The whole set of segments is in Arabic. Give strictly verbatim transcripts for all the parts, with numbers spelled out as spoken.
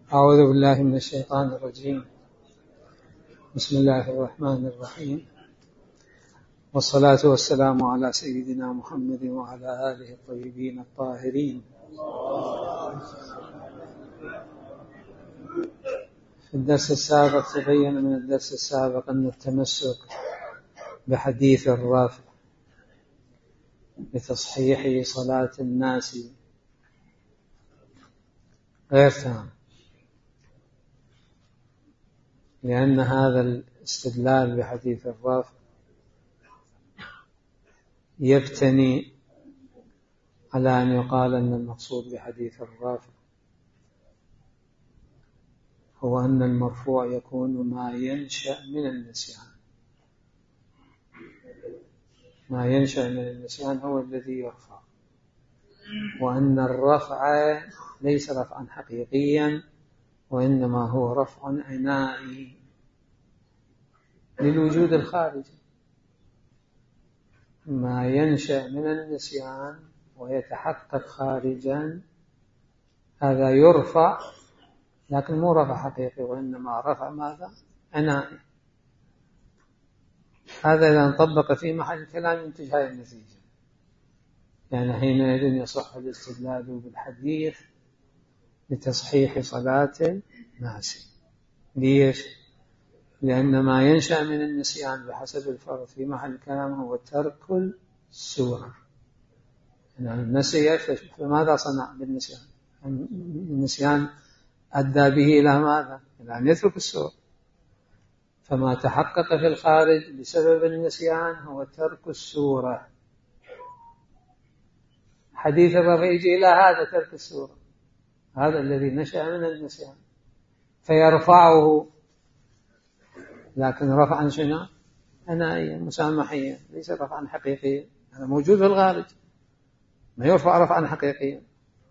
أعوذ بالله من الشيطان الرجيم. بسم الله الرحمن الرحيم، والصلاة والسلام على سيدنا محمد وعلى آله الطيبين الطاهرين. في الدرس السابق تبين من الدرس السابق أن التمسك بحديث الرافع بتصحيح صلاة الناس غير تام، لأن هذا الاستدلال بحديث الرافع يبتني على أن يقال أن المقصود بحديث الرافع هو أن المرفوع يكون ما ينشأ من النسيان. ما ينشأ من النسيان هو الذي يرفع، وأن الرفع ليس رفعا حقيقيا، وإنما هو رفع عنائي للوجود الخارجي. ما ينشأ من النسيان ويتحقق خارجا هذا يرفع، لكن مو رفع حقيقي، وإنما رفع ماذا؟ عنائي. هذا إذا انطبق في محل الكلام ينتج هذه النتيجة، يعني حينئذ يصح الاستدلال بالحديث لتصحيح صلاة الناس. ليش؟ لأن ما ينشأ من النسيان بحسب الفرض في محل الكلام هو ترك السورة. يعني النسي فماذا صنع بالنسيان؟ النسيان أدى به إلى ماذا؟ إلى أن يترك السورة. فما تحقق في الخارج بسبب النسيان هو ترك السورة. حديث الرفع يجي إلى هذا ترك السورة، هذا الذي نشأ من النسيان، فيرفعه، لكن رفعا شنو؟ عنائيا مسامحيا، ليس رفعا حقيقيا. هذا موجود في الخارج، ما يرفع رفعا حقيقيا،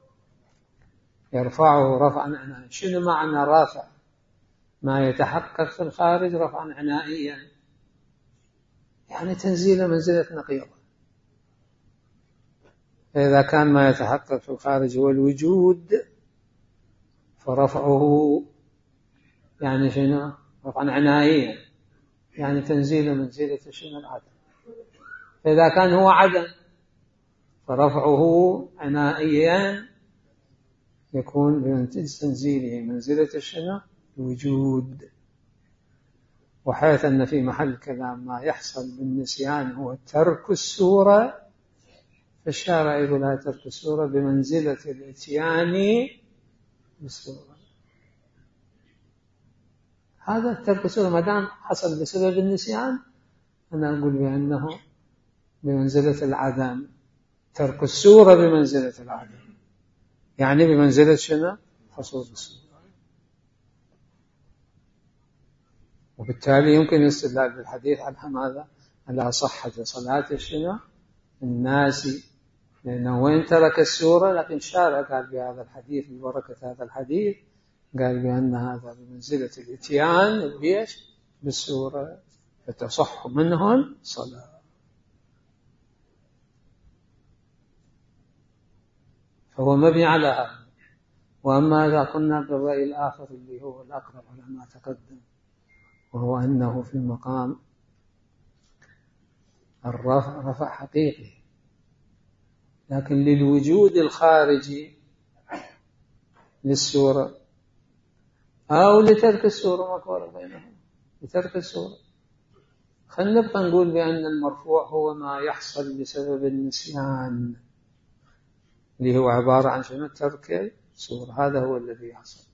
يرفعه رفعا عنائيا. شنو معنى رافع؟ ما يتحقق في الخارج رفعا عنائيا، يعني تنزيل منزلة نقيضة. فإذا كان ما يتحقق في الخارج هو الوجود فرفعه يعني شنو؟ رفعا عنائيا، يعني تنزيل منزلة شنو؟ العدم. فإذا كان هو عدم فرفعه عنائيا يكون بتنزيله منزلة شنو؟ الوجود. وحيث أن في محل كلام ما يحصل بالنسيان هو ترك السورة، فالشارع يقول لا ترك السورة بمنزلة الاتيان بالسورة. هذا ترك السورة ما دام حصل بسبب النسيان، أنا أقول بأنه بمنزلة العدم. ترك السورة بمنزلة العدم، يعني بمنزلة شنو؟ حصول السورة. وبالتالي يمكن الاستدلال بالحديث عن ماذا؟ على صحة صلاة شنو؟ الناس، لأنه وين ترك السورة لكن شارع قال بهذا الحديث ببركة هذا الحديث، قال بأن هذا بمنزلة الاتيان بيش بالسورة، فتصح منهم صلاة. فهو مبني على هذا. وأما إذا قلنا بالرأي الآخر اللي هو الأقرب على ما تقدم، وهو أنه في المقام الرفع رفع حقيقي، لكن للوجود الخارجي للسورة أو لترك السورة، ما فرق بينهم، لترك السورة. خلينا نبقى نقول بأن المرفوع هو ما يحصل بسبب النسيان، اللي هو عبارة عن شنو؟ ترك السورة. هذا هو الذي يحصل.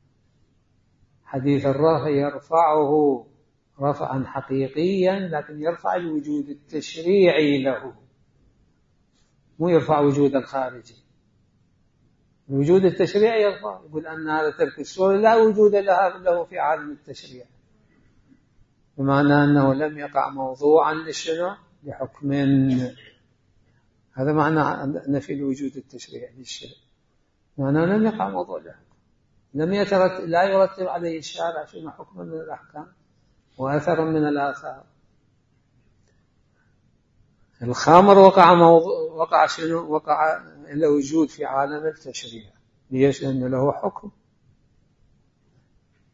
حديث الرافع يرفعه رفعا حقيقيا، لكن يرفع الوجود التشريعي له، مو يرفع وجود الخارجي. الوجود التشريعي يرفع، يقول أن هذا ترك السورة لا وجود له في عالم التشريع، بمعنى أنه لم يقع موضوعا للشنو؟ لحكم. هذا معنى نفي الوجود التشريعي للشيء، معناه لم يقع موضوع له، لم يترتب، لا يرتب عليه الشارع شنو؟ حكم من الأحكام وأثر من الآثار. الخمر وقع موضوع، وقع شنو؟ وقع له وجود في عالم التشريع. ليش؟ لأنه له حكم،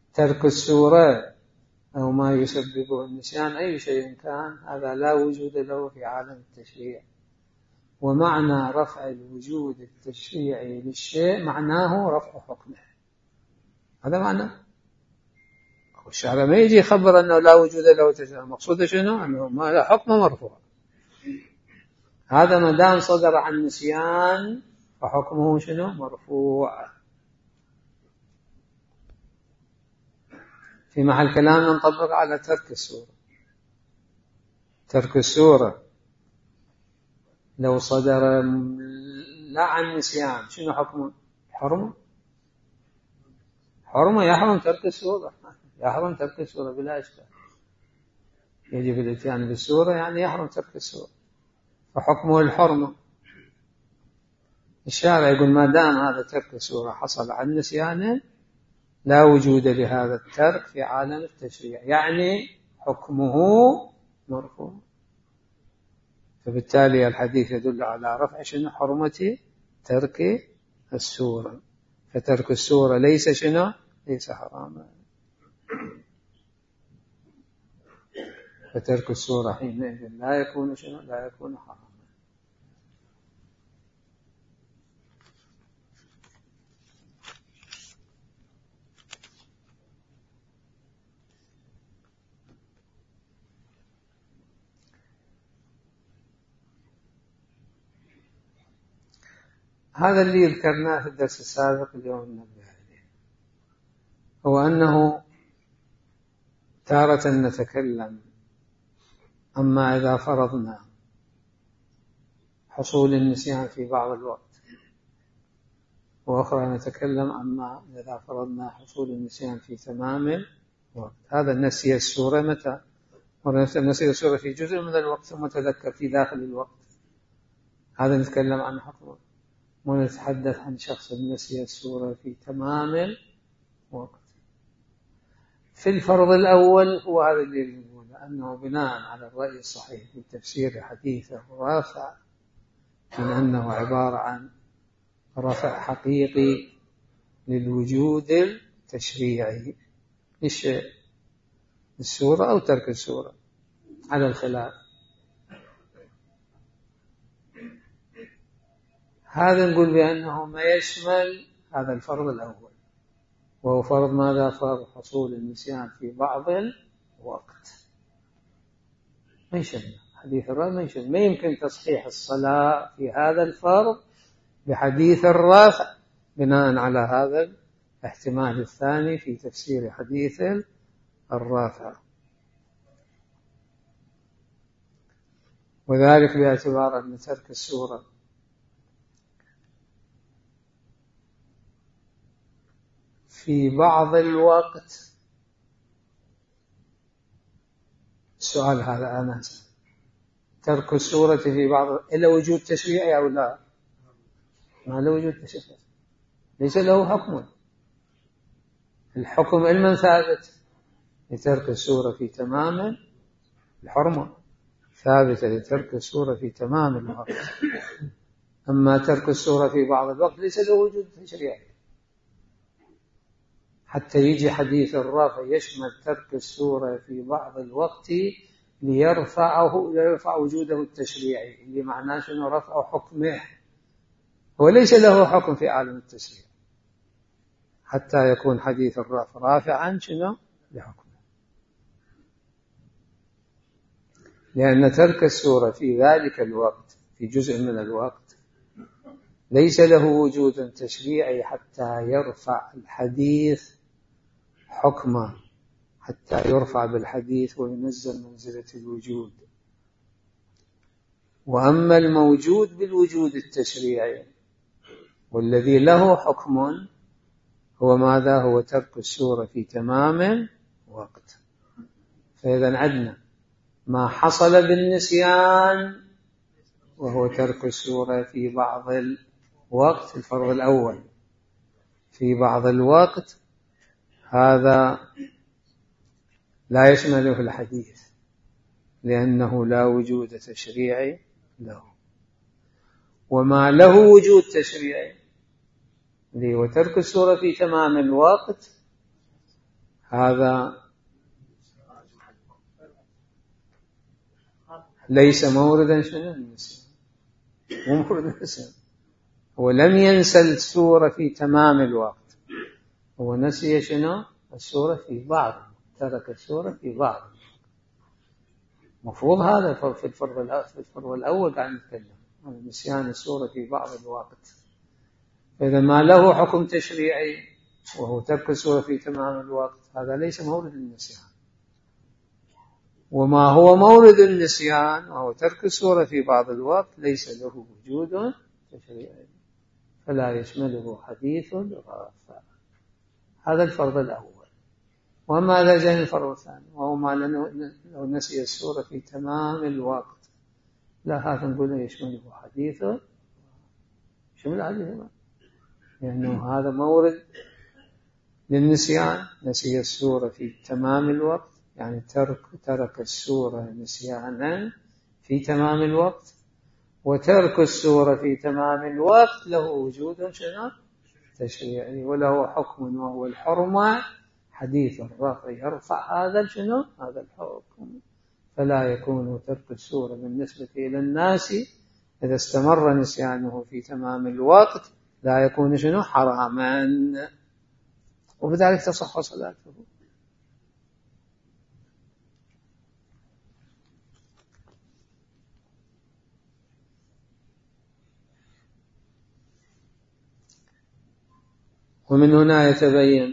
ترك السورة أو ما يسببه النسيان أي شيء كان، هذا لا وجود له في عالم التشريع. ومعنى رفع الوجود التشريعي للشيء معناه رفع حكمه، هذا معنى. الشارع ما يجي يخبر أنه لا وجود له تشريع، المقصود شنو؟ أنه ما لا حكم مرفوع. هذا ما دام صدر عن نسيان فحكمه شنو؟ مرفوع. في محل كلام ننطبق على ترك السورة. ترك السورة لو صدر لا عن نسيان شنو حكمه؟ حرمه. حرمه يحرم ترك السورة، يحرم ترك السورة بلا إشكال. يجب الاتيان بالسورة يعني يحرم ترك السورة، فحكمه الحرمة. الشارع يقول ما دام هذا ترك السورة حصل عن نسيانه لا وجود لهذا الترك في عالم التشريع، يعني حكمه مرفوع. فبالتالي الحديث يدل على رفع شنو؟ حرمة ترك السورة. فترك السورة ليس شنو؟ ليس حراما. فترك السورة حينئذ لا يكون شنو؟ لا يكون حراما. هذا اللي ذكرناه في الدرس السابق اليوم نبه عليه، هو أنه تارة نتكلم أما إذا فرضنا حصول النسيان في بعض الوقت، وأخرى نتكلم أما إذا فرضنا حصول النسيان في تمام الوقت. هذا نسي السورة متى؟ نسي السورة في جزء من الوقت ثم تذكر في داخل الوقت، هذا نتكلم عن حكمه. ونتحدث عن شخص نسي السورة في تمام الوقت. في الفرض الأول هو هذا اللي يقول أنه بناء على الرأي الصحيح في تفسير حديث الرافع من أنه عبارة عن رفع حقيقي للوجود التشريعي للشيء، السورة أو ترك السورة على الخلاف. هذا نقول بأنه ما يشمل هذا الفرض الأول، وهو فرض ماذا؟ فرض حصول النسيان في بعض الوقت. ما يشمل حديث الرافع، ما يشمل. ما يمكن تصحيح الصلاة في هذا الفرض بحديث الرافع بناء على هذا الاحتمال الثاني في تفسير حديث الرافع، وذلك باعتبار أن ترك السورة في بعض الوقت. السؤال هذا أنا أسأل، ترك السورة في بعض إلا وجود تشريعي أو لا؟ ما له وجود تشريعي، ليس له حكم. الحكم علما ثابت لترك السورة في تمام الحرمة، ثابتة لترك السورة في تمام الوقت. أما ترك السورة في بعض الوقت ليس له وجود تشريعي، حتى يجي حديث الرافع يشمل ترك السورة في بعض الوقت ليرفعه ليرفع وجوده التشريعي، اللي معناه شنو؟ رفع حكمه. هو ليس له حكم في عالم التشريع حتى يكون حديث الرافع رافعا شنو؟ لحكمه. لأن ترك السورة في ذلك الوقت في جزء من الوقت ليس له وجود تشريعي حتى يرفع الحديث حكمه، حتى يرفع بالحديث وينزل منزلة الوجود. وأما الموجود بالوجود التشريعي والذي له حكم هو ماذا؟ هو ترك السورة في تمام وقت. فإذا عدنا ما حصل بالنسيان وهو ترك السورة في بعض الوقت، الفرض الأول في بعض الوقت، هذا لا يشمله الحديث لأنه لا وجود تشريعي له. وما له وجود تشريعي اللي هو ترك السورة في تمام الوقت، هذا ليس موردا شنو النسيان، مو مورد النسيان. هو لم ينسى السورة في تمام الوقت، هو نسي شنو السورة في بعض، ترك السورة في بعض. مفروض هذا في الفرض في الفرض الأول قاعد نتكلم عن نسيان السورة في بعض الوقت. فإذا ما له حكم تشريعي وهو ترك السورة في تمام الوقت، هذا ليس مورد النسيان. وما هو مورد النسيان وهو ترك السورة في بعض الوقت ليس له وجود تشريعي، فلا يشمله حديث الرافع. هذا الفرض الأول. وما لا جاء الفرض الثاني وهو ما لو نسي السورة في تمام الوقت، لا هذا نقول يشمله حديث شمل عليه، لأنه هذا مورد للنسيان. نسي السورة في تمام الوقت يعني ترك ترك السورة نسيانا في تمام الوقت، وترك السورة في تمام الوقت له وجود شنو تشريعي وله حكم وهو الحرمة. حديث الرفع يرفع هذا شنو هذا الحكم، فلا يكون ترك السورة بالنسبة إلى الناس إذا استمر نسيانه في تمام الوقت لا يكون شنو حراما، وبذلك تصح صلاته. ومن هنا يتبين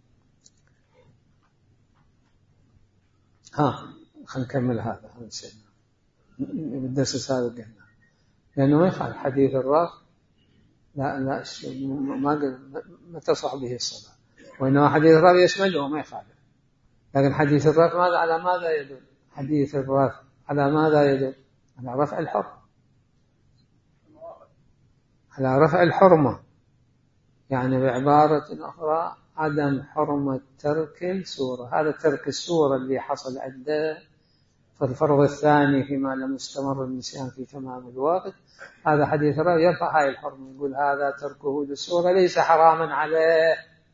ها خلينا نكمل هذا نسينا بالدرس السابق قلنا لأنه ما يخالف حديث الرفع، لا لا ما ما تصح به الصلاة، وإنما حديث الرفع يشمله ما يخالف. لكن حديث الرفع ماذا على ماذا يدل؟ حديث الرفع على ماذا يدل؟ على رفع الحرمة، على رفع الحرمة، يعني بعبارة أخرى عدم حرمة ترك السورة. هذا ترك السورة اللي حصل عنده في الفرض الثاني فيما لم يستمر النسيان في تمام الوقت، هذا حديث الرفع يرفع هاي الحرمة، يقول هذا تركه للسورة ليس حراما عليه.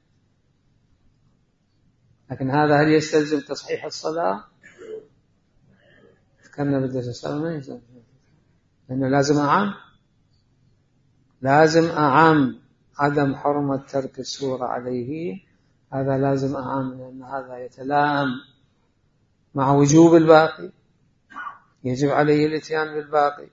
لكن هذا هل يستلزم تصحيح الصلاة؟ ذكرنا بالدرس السابق ما يلزم، لأنه لازم أعم لازم أعم عدم حرمة ترك السورة عليه، هذا لازم أعم، لأن هذا يتلائم مع وجوب الباقي، يجب عليه الاتيان بالباقي.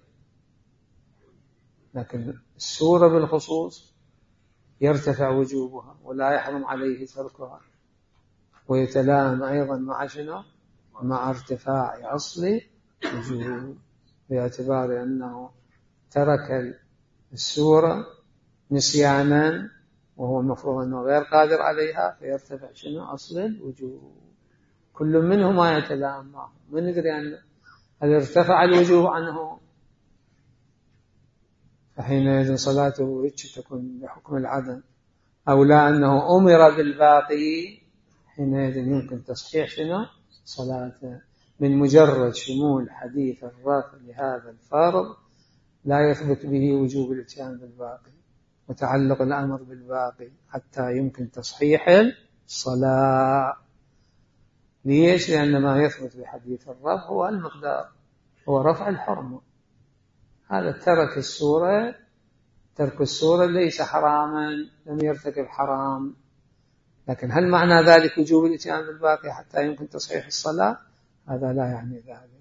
لكن السورة بالخصوص يرتفع وجوبها ولا يحرم عليه تركها، ويتلائم أيضا مع شنو؟ مع ارتفاع أصل وجوب، باعتبار أنه ترك السورة نسيانا وهو المفروض أنه غير قادر عليها، فيرتفع شنو أصل الوجوب. كل منهما يتلائم معه، من ندري أن هل ارتفع الوجوب عنه فحينئذ صلاته تكون بحكم العدم، أو لا أنه أمر بالباقي حينئذ يمكن تصحيح شنو صلاته. من مجرد شمول حديث الرفع لهذا الفرض لا يثبت به وجوب الاتيان بالباقي وتعلق الأمر بالباقي حتى يمكن تصحيح الصلاة. ليش؟ لأن ما يثبت بحديث الرفع هو المقدار، هو رفع الحرمة. هذا ترك السورة، ترك السورة ليس حراما، لم يرتكب حرام، لكن هل معنى ذلك وجوب الاتيان بالباقي حتى يمكن تصحيح الصلاة؟ هذا لا يعني ذلك،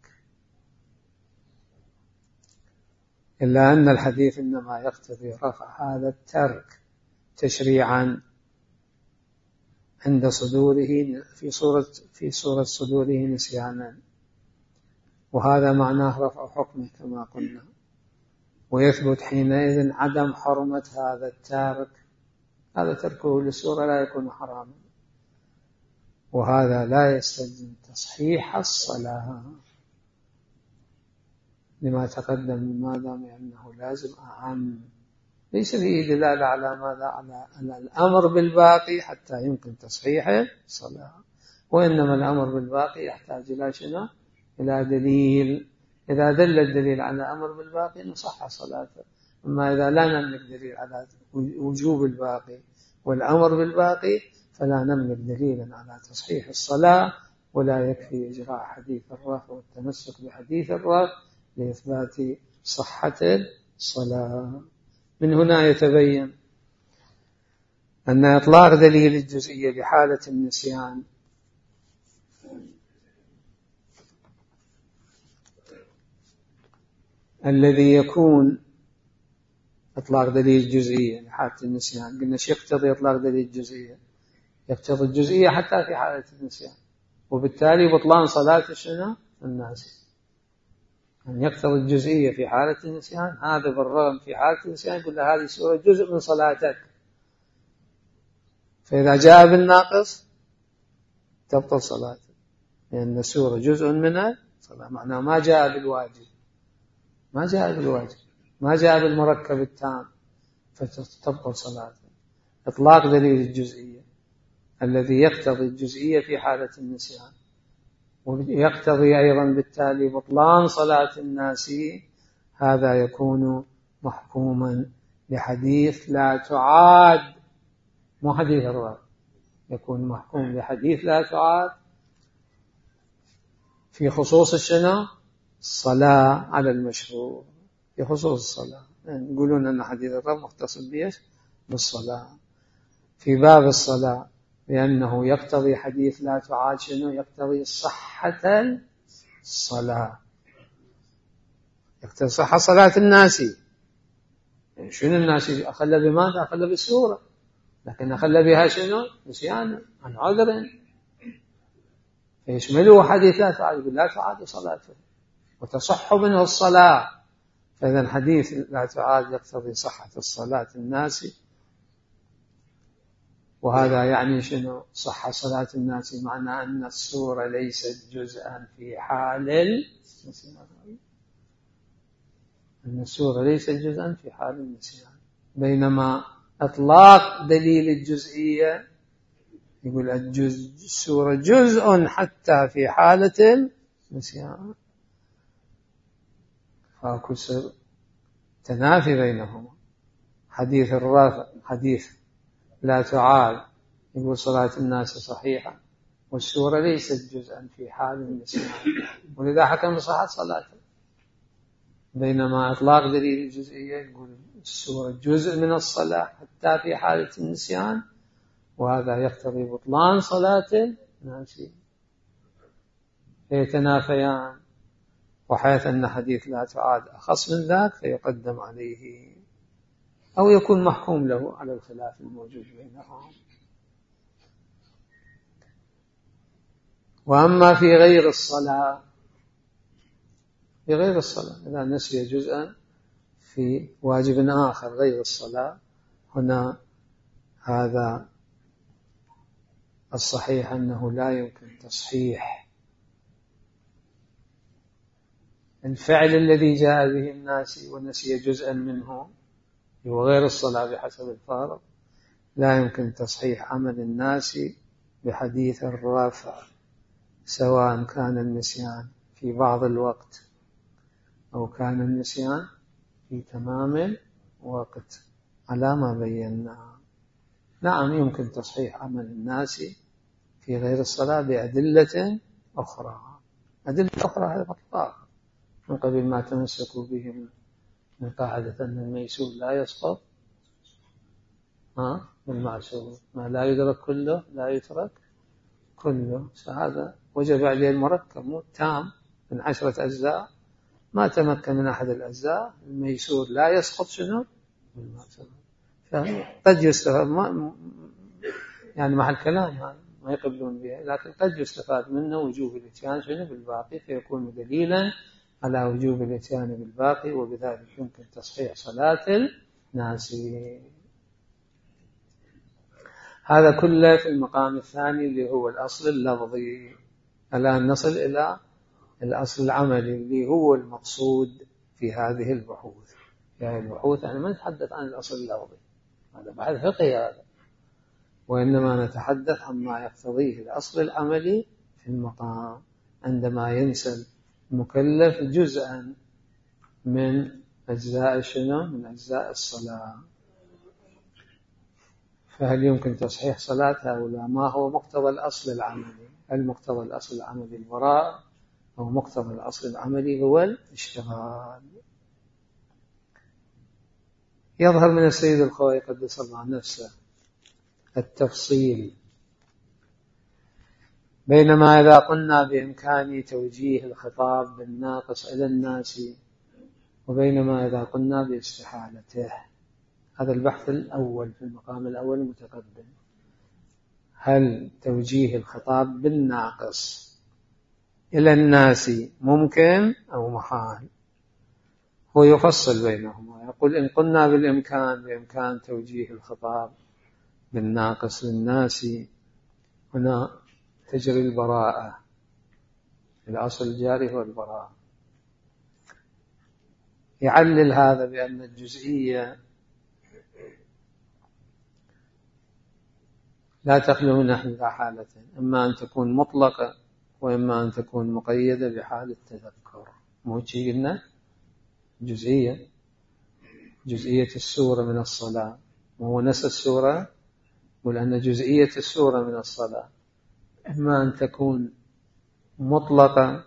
إلا أن الحديث إنما يقتضي رفع هذا الترك تشريعا عند صدوره في صورة في صورة صدوره نسيانا، وهذا معناه رفع حكمه كما قلنا، ويثبت حينئذ عدم حرمة هذا التارك. هذا تركه للسورة لا يكون حراما، وهذا لا يستلزم تصحيح الصلاة لما تقدم من ما دام أنه لازم أعم، ليس فيه دلالة على ماذا على على الأمر بالباقي حتى يمكن تصحيح الصلاة، وإنما الأمر بالباقي يحتاج إلى شنو؟ إلى دليل. إذا دل الدليل على أمر بالباقي نصح صلاته، أما إذا لا نملك دليل على وجوب الباقي والأمر بالباقي فلا نملك دليلا على تصحيح الصلاة، ولا يكفي إجراء حديث الرفع والتمسك بحديث الرفع لإثبات صحة الصلاة. من هنا يتبين أن إطلاق دليل الجزئية بحالة النسيان الذي يكون إطلاق دليل الجزئية لحالة النسيان، قلنا شو يقتضي إطلاق دليل الجزئية؟ يقتضي الجزئية حتى في حالة النسيان، وبالتالي بطلان صلاة شنو؟ الناس. أن يقتضي الجزئية في حالة النسيان، هذا بالرغم في حالة النسيان يقول له هذه سورة جزء من صلاتك، فإذا جاء بالناقص تبطل صلاتك، لأن السورة جزء منها صلاة، معناه ما جاء بالواجب، ما جاء بالواجب، ما جاء بالمركب التام، فتبطل صلاتك. إطلاق دليل الجزئية الذي يقتضي الجزئية في حالة النسيان، ويقتضي أيضا بالتالي بطلان صلاة الناس، هذا يكون محكوما بحديث لا تعاد، مو حديث الرفع، يكون محكوم بحديث لا تعاد في خصوص الشنو؟ الصلاة على المشروع، في خصوص الصلاة. يعني يقولون أن حديث الرفع مختص بيش بالصلاة في باب الصلاة، لأنه يقتضي حديث لا تعاد شنو؟ يقتضي صحة الصلاة، يقتضي صحة صلاة الناس. يعني شنو الناس؟ أخل بماذا؟ أخل بالسورة، لكن أخل بها شنو؟ نسيانا عن عذر، فيشمله حديث لا تعاد، يقول لا تعاد صلاته وتصح منه الصلاة. فإذا حديث لا تعاد يقتضي صحة الصلاة الناس، وهذا يعني شنو؟ صحة صلاة الناس، معنى أن السورة ليست جزءا في حال النسيان، أن السورة ليست جزءا في حال النسيان. بينما إطلاق دليل الجزئية يقول الجزء السورة جزء حتى في حالة النسيان، فاكو تنافي بينهما. حديث الرافع حديث لا تعاد يقول صلاة الناس صحيحة، والسورة ليست جزءا في حال النسيان، ولذا حكم بصحة صلاته. بينما إطلاق دليل الجزئية يقول السورة جزء من الصلاة حتى في حالة النسيان، وهذا يقتضي بطلان صلاة الناس، فيتنافيان. وحيث أن حديث لا تعاد أخص من ذاك فيقدم عليه، أو يكون محكوم له على الخلاف الموجود بينهم. وأما في غير الصلاة، في غير الصلاة إذا نسي جزءا في واجب آخر غير الصلاة، هنا هذا الصحيح أنه لا يمكن تصحيح الفعل الذي جاء به الناس ونسي جزءا منه وغير الصلاة بحسب الفارق، لا يمكن تصحيح عمل الناس بحديث الرافع، سواء كان النسيان في بعض الوقت أو كان النسيان في تمام الوقت على ما بينا. نعم يمكن تصحيح عمل الناس في غير الصلاة بأدلة أخرى، أدلة أخرى هذا مطلق من قبل ما تمسكوا به من قاعدة أن الميسور لا يسقط ها بالمعسور، ما لا يدرك كله لا يترك كله. فهذا وجب عليه المركب مو تام من عشرة أجزاء، ما تمكن من أحد الأجزاء الميسور لا يسقط شنو بالمعسور. قد يستفاد ما يعني مع الكلام ما يقبلون به، لكن قد يستفاد منه وجوب الاتيان شنو بالباقي، فيكون دليلا على وجوب الاتيان بالباقي، وبذلك يمكن تصحيح صلاة الناس. هذا كله في المقام الثاني اللي هو الأصل اللفظي. الآن نصل إلى الأصل العملي اللي هو المقصود في هذه البحوث. يعني البحوث أنا ما نتحدث عن الأصل اللفظي، هذا بحث فقهي هذا، وإنما نتحدث عما يقتضيه الأصل العملي في المقام عندما ينسى المكلف جزءا من أجزاء شنو؟ من أجزاء الصلاة. فهل يمكن تصحيح صلاتها أو لا؟ ما هو مقتضى الأصل العملي؟ هل مقتضى الأصل العملي البراءة أو مقتضى الأصل العملي هو الاشتغال؟ يظهر من السيد الخوئي قدس الله نفسه التفصيل بينما إذا قلنا بإمكان توجيه الخطاب بالناقص إلى الناس وبينما إذا قلنا باستحالته. هذا البحث الأول في المقام الأول المتقدم، هل توجيه الخطاب بالناقص إلى الناس ممكن أو محال؟ هو يفصل بينهما، يقول إن قلنا بالإمكان بإمكان توجيه الخطاب بالناقص للناس هنا تجري البراءة، الأصل الجاري هو البراءة. يعلل هذا بأن الجزئية لا تخلو من إحدى حالتين، إما أن تكون مطلقة وإما أن تكون مقيدة بحال التذكر. مو شيء قلنا جزئية جزئية السورة من الصلاة، وهو نفس السورة، ولأن جزئية السورة من الصلاة إما أن تكون مطلقة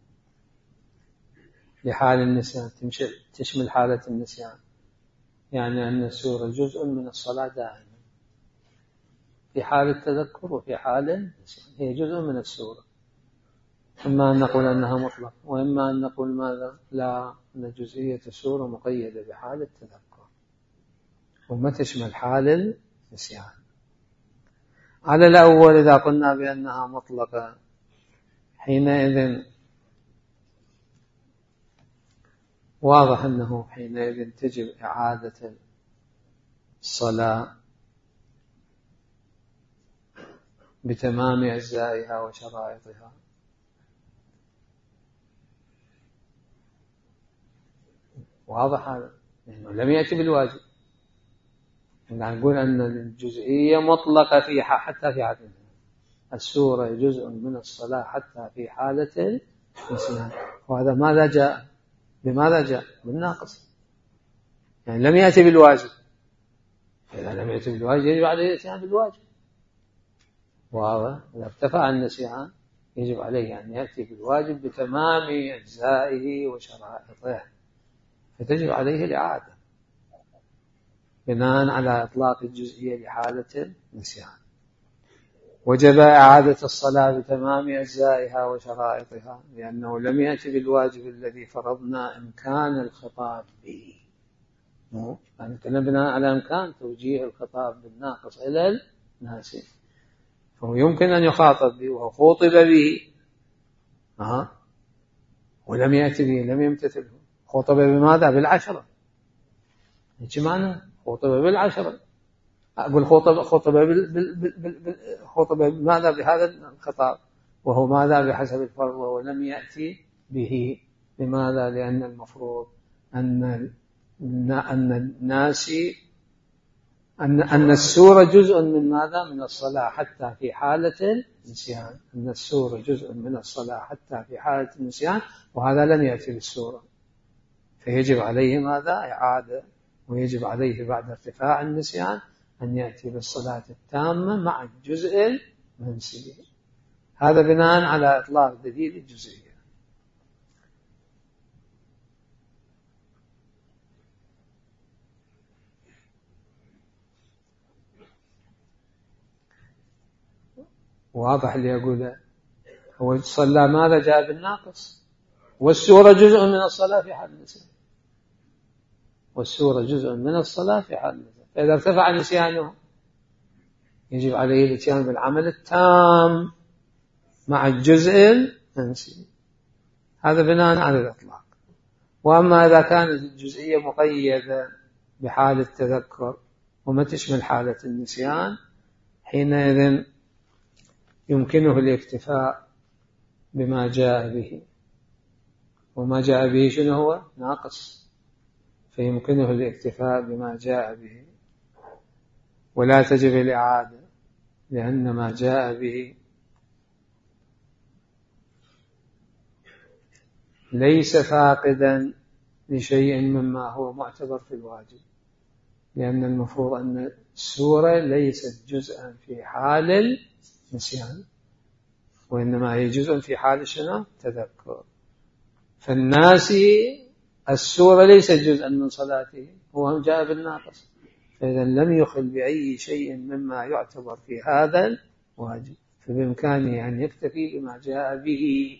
لحال النسيان تشمل حالة النسيان، يعني أن السورة جزء من الصلاة دائما في حال التذكر وفي حال النسيان، هي جزء من السورة. إما أن نقول أنها مطلقة وإما أن نقول ماذا؟ لا، أن جزئية السورة مقيدة بحال التذكر وما تشمل حال النسيان. على الأول إذا قلنا بأنها مطلقة حينئذ واضح أنه حينئذ تجب إعادة الصلاة بتمام أجزائها وشرائطها، واضح هذا، لأنه لم يأتي بالواجب. نقول أن الجزئية مطلقة في حتى في حالة السورة جزء من الصلاة حتى في حالة النسيان، وهذا ماذا جاء؟ بماذا جاء؟ بالناقص، يعني لم يأتي بالواجب. إذا لم يأتي بالواجب يجب عليه الاتيان بالواجب، وهذا إذا ارتفع النسيان يجب عليه أن يأتي بالواجب بتمام أجزائه وشرائطه، فتجب عليه الإعادة بناء على إطلاق الجزئية لحالة النسيان. وجب إعادة الصلاة بتمام أجزائها وشرائطها لأنه لم يأتي بالواجب الذي فرضنا إمكان الخطاب به. يعني تنبنا على إمكان توجيه الخطاب بالناقص إلى الناس، فهو يمكن أن يخاطب به وخوطب به أه؟ ولم يأتي به، لم يمتثله. خوطب بماذا؟ بالعشرة. إيش معنى خوطب بالعشرة؟ أقول خوطب خوطب بال بال بال بال خوطب ماذا بهذا الخطاب، وهو ماذا بحسب الفرض، وهو لم يأتي به. لماذا؟ لأن المفروض أن أن الناس أن أن السورة جزء من ماذا؟ من الصلاة حتى في حالة النسيان. أن السورة جزء من الصلاة حتى في حالة النسيان، وهذا لم يأتي بالسورة، فيجب عليه ماذا؟ إعادة، ويجب عليه بعد ارتفاع النسيان أن يأتي بالصلاة التامة مع الجزء المنسي. هذا بناء على إطلاق دليل الجزئية. واضح اللي أقوله؟ هو صلى ماذا؟ جاء بالناقص، والسورة جزء من الصلاة في حال النسيان، والسورة جزء من الصلاة في حال النسيان، فإذا ارتفع نسيانه يجب عليه الاتيان بالعمل التام مع الجزء المنسي. هذا بناء على الإطلاق. وأما إذا كانت الجزئية مقيدة بحال التذكر وما تشمل حالة النسيان، حينئذ يمكنه الاكتفاء بما جاء به، وما جاء به شنو هو؟ ناقص، فيمكنه الاكتفاء بما جاء به ولا تجب الإعادة، لأن ما جاء به ليس فاقدا لشيء مما هو معتبر في الواجب، لأن المفروض أن السورة ليست جزءا في حال النسيان، وإنما هي جزء في حال شنو؟ تذكر. فالناسي السورة ليست جزءا من صلاته، هو جاء بالناقص، فإذا لم يخل بأي شيء مما يعتبر في هذا الواجب، فبإمكانه أن يكتفي بما جاء به،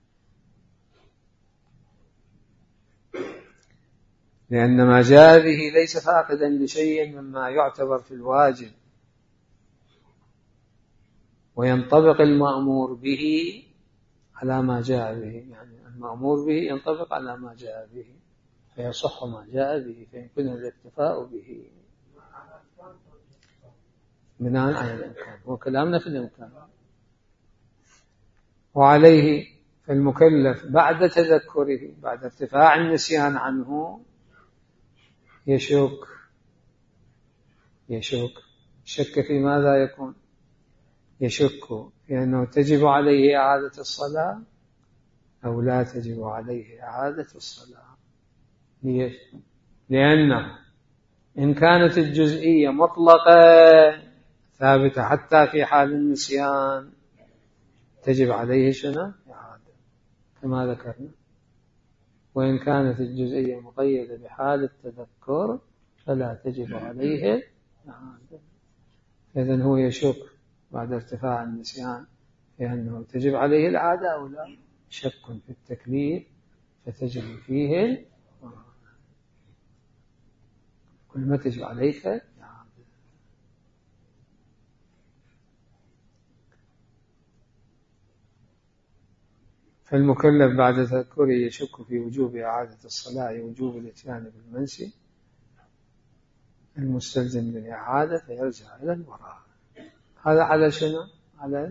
لأن ما جاء به ليس فاقدا لشيء مما يعتبر في الواجب، وينطبق المأمور به على ما جاء به، يعني المأمور به ينطبق على ما جاء به فيصح ما جاء به، فيمكن الاكتفاء به بناء على الإمكان، وكلامنا في الإمكان. وعليه فالمكلف بعد تذكره، بعد ارتفاع النسيان عنه، يشك يشك شك في ماذا يكون؟ يشك في أنه تجب عليه إعادة الصلاة أو لا تجب عليه إعادة الصلاة. ليش؟ لأنه إن كانت الجزئية مطلقة ثابتة حتى في حال النسيان تجب عليه شنو؟ إعادة كما ذكرنا. وإن كانت الجزئية مقيدة بحال التذكر فلا تجب عليه إعادة. إذن هو يشك بعد ارتفاع النسيان في أنه تجب عليه الإعادة أو لا، شك في التكليف فتجب فيه كل ما تجب عليك إعادة. فالمكلف بعد تذكره يشك في وجوب إعادة الصلاة وجوب الإتيان بالمنسي المستلزم للإعادة، فيرجع إلى الوراء. هذا على شنو؟ على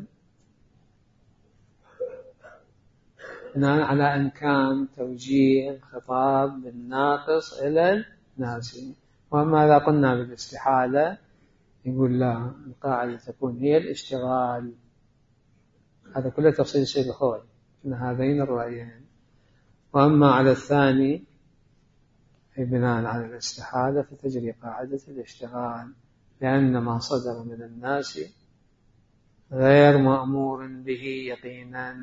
بناء على إمكان توجيه الخطاب بالناقص إلى الناسي. وما إذا قلنا بالاستحالة يقول لا، القاعدة تكون هي الاشتغال. هذا كله تفصيل سيد الخوي من هذين الرأيين. وأما على الثاني بناء على الاستحالة فتجري قاعدة الاشتغال، لأن ما صدر من الناس غير مأمور به يقينا.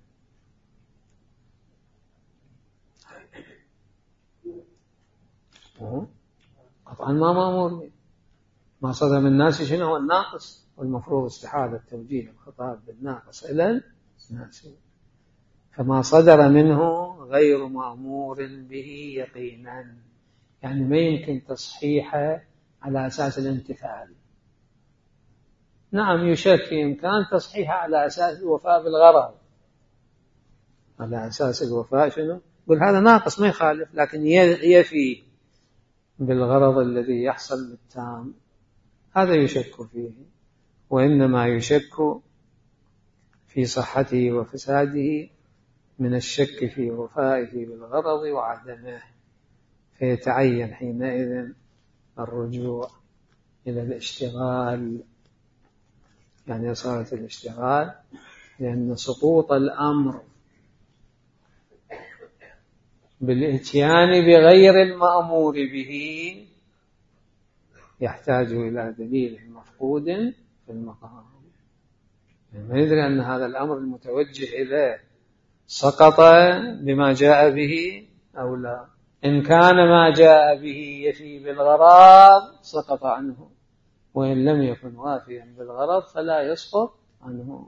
قطعا ما مأمور به. ما صدر من الناس شنو هو الناقص، والمفروض استحالة توجيه الخطاب بالناقص إلى الناس، فما صدر منه غير مأمور به يقينا، يعني ما يمكن تصحيحه على أساس الامتثال. نعم يشك في إمكان تصحيحه على أساس الوفاء بالغرض، على أساس الوفاء شنو؟ قل هذا ناقص ما يخالف، لكن يفي بالغرض الذي يحصل بالتام، هذا يشك فيه. وإنما يشك في صحته وفساده من الشك في وفائه بالغرض وعدمه، فيتعين حينئذ الرجوع إلى الاشتغال، يعني صارة الاشتغال، لأن سقوط الأمر بالإتيان بغير المأمور به يحتاج إلى دليل مفقود في المقام. يعني ندري أن هذا الأمر المتوجه إليه سقط بما جاء به أو لا. إن كان ما جاء به يفي بالغرض سقط عنه، وإن لم يكن وافيا بالغرض فلا يسقط عنه.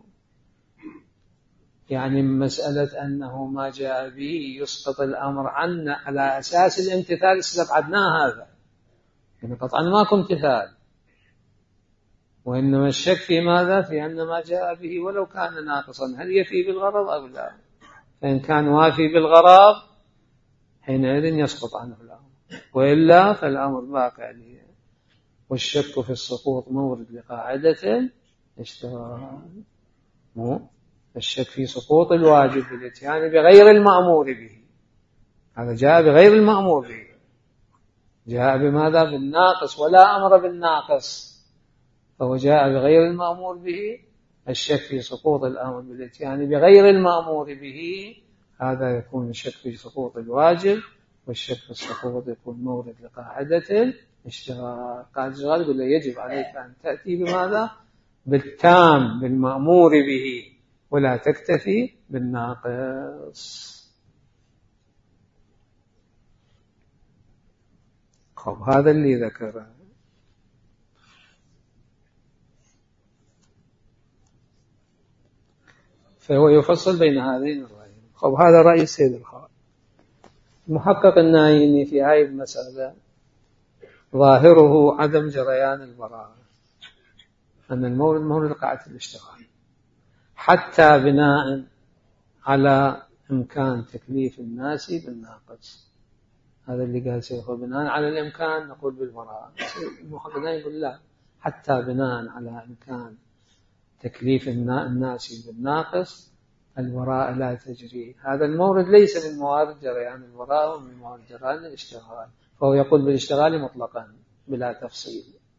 يعني مسألة أنه ما جاء به يسقط الأمر عنه على أساس الامتثال استبعدناه هذا، يعني قطعا ماكو امتثال، وإنما الشك في ماذا؟ في أن ما جاء به ولو كان ناقصا هل يفي بالغرض أو لا. فإن كان وافي بالغرض حينئذ يسقط عنه الأمر، وإلا فالأمر باقي عليه. والشك في السقوط مورد لقاعدة الاشتغال. الشك في سقوط الواجب بالإتيان بغير المأمور به، هذا جاء بغير المأمور به، جاء بماذا؟ بالناقص، ولا أمر بالناقص، فهو جاء بغير المأمور به. الشك في سقوط الأمر بالإتيان بغير المأمور به هذا يكون الشك في سقوط الواجب، والشك في السقوط يكون مورد لقاعدة اشتغال. قاعدة الاشتغال يقول له يجب عليك أن تأتي بماذا؟ بالتام، بالمأمور به، ولا تكتفي بالناقص. خب هذا اللي ذكره. فهو يفصل بين هذين الرأيين. خب هذا رأي السيد الخالد. المحقق النايني في هذه المسألة ظاهره عدم جريان البراءة، أن المورد مورد قاعدة الاشتغال، حتى بناء على إمكان تكليف الناس بالناقص. هذا اللي قال شيخه، بناء على الإمكان نقول بالبراءة. المحقق النايني يقول لا، حتى بناء على إمكان تكليف الناس بالناقص البراءة لا تجري. هذا المورد ليس من موارد جريان البراءة ومن موارد جريان الاشتغال، فهو يقول بالاشتغال مطلقا بلا تفصيل،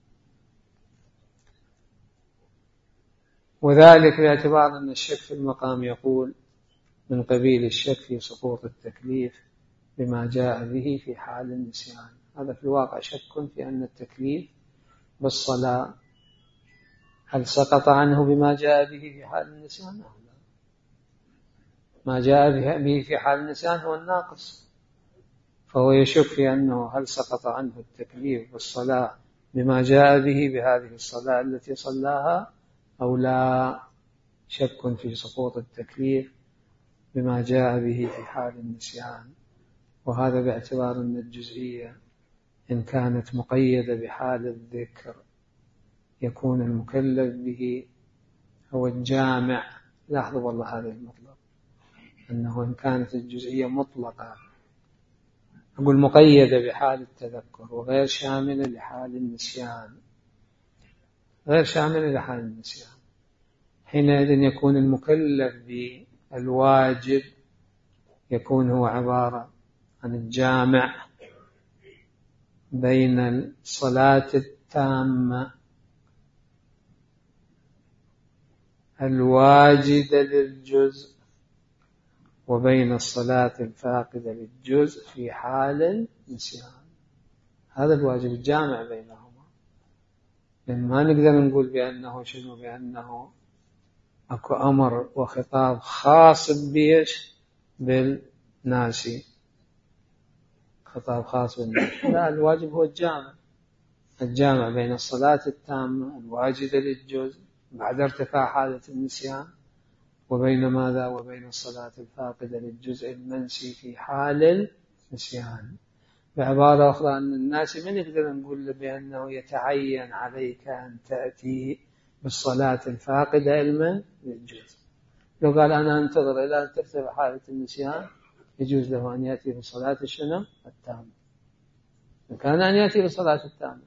وذلك باعتبار أن الشك في المقام يقول من قبيل الشك في سقوط التكليف بما جاء به في حال النسيان. هذا في الواقع شك في أن التكليف بالصلاة هل سقط عنه بما جاء به في حال النسيان أو لا؟ ما جاء به في حال النسيان هو الناقص، فهو يشك في أنه هل سقط عنه التكليف بالصلاة بما جاء به بهذه الصلاة التي صلاها أو لا. شك في سقوط التكليف بما جاء به في حال النسيان، وهذا باعتبار أن الجزئية إن كانت مقيدة بحال الذكر يكون المكلف به هو الجامع. لاحظوا والله هذا المطلب، أنه إن كانت الجزئية مطلقة أقول مقيدة بحال التذكر وغير شاملة لحال النسيان، غير شاملة لحال النسيان، حينئذ يكون المكلف بالواجب يكون هو عبارة عن الجامع بين الصلاة التامة الواجدة للجزء وبين الصلاة الفاقدة للجزء في حال النسيان. هذا الواجب الجامع بينهما، لأن ما نقدر نقول بأنه شنو، بأنه أكو أمر وخطاب خاص بيش بالناسي، خطاب خاص بالناسي. لا، الواجب هو الجامع، الجامع بين الصلاة التامة الواجدة للجزء بعد ارتفاع حالة النسيان وبين ماذا، وبين الصلاة الفاقدة للجزء المنسي في حال النسيان. بعبارة أخرى أن الناس من يقدر نقول بأنه يتعين عليك أن تأتي بالصلاة الفاقدة علما للجزء. لو قال أنا أنتظر إلى أن ترتفع حالة النسيان يجوز له أن يأتي بالصلاة الشنم التامة، كان أن يأتي بالصلاة التامة.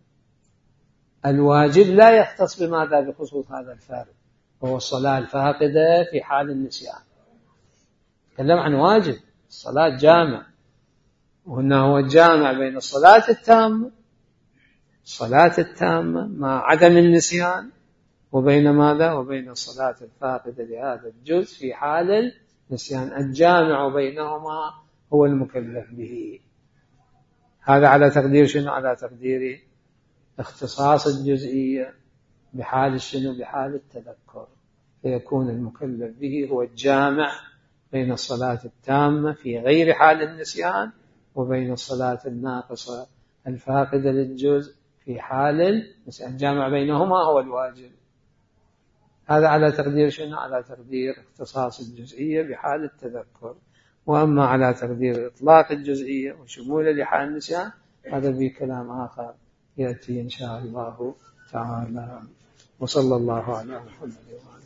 الواجب لا يختص بماذا، بخصوص هذا الفارق وهو الصلاة الفاقدة في حال النسيان. تكلم عن واجب الصلاة جامع، وهنا هو الجامع بين الصلاة التامة الصلاة التامة مع عدم النسيان وبين ماذا، وبين الصلاة الفاقدة لهذا الجزء في حال النسيان. الجامع بينهما هو المكلف به. هذا على تقدير شنو؟ على تقدير اختصاص الجزئية بحال شنو، بحال التذكر، فيكون المكلف به هو الجامع بين الصلاة التامة في غير حال النسيان وبين الصلاة الناقصة الفاقدة للجزء في حال النسيان. الجامع بينهما هو الواجب. هذا على تقدير شنو؟ على تقدير اختصاص الجزئية بحال التذكر. وأما على تقدير إطلاق الجزئية وشمولها لحال النسيان هذا بكلام آخر يأتي إن شاء الله تعالى. وصلى الله على محمد.